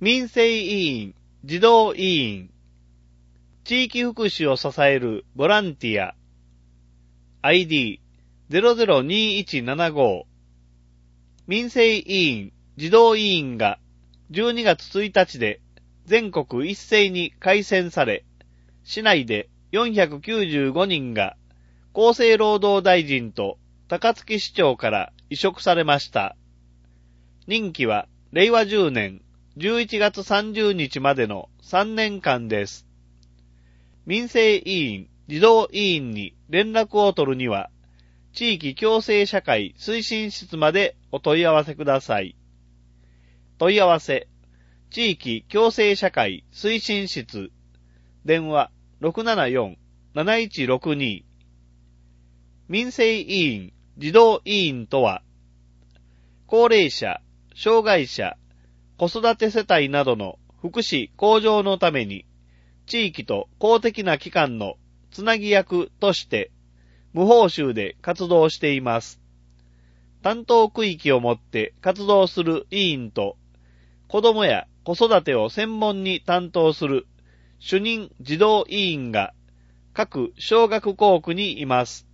民生委員、児童委員、地域福祉を支えるボランティア、ID002175、民生委員、児童委員が12月1日で全国一斉に改選され、市内で495人が厚生労働大臣と高槻市長から委嘱されました。任期は令和10年11月30日までの3年間です。民生委員、児童委員に連絡を取るには、地域共生社会推進室までお問い合わせください。問い合わせ、地域共生社会推進室、電話674-7162。民生委員、児童委員とは、高齢者、障害者、子育て世帯などの福祉向上のために、地域と公的な機関のつなぎ役として、無報酬で活動しています。担当区域をもって活動する委員と、子どもや子育てを専門に担当する主任児童委員が各小学校区にいます。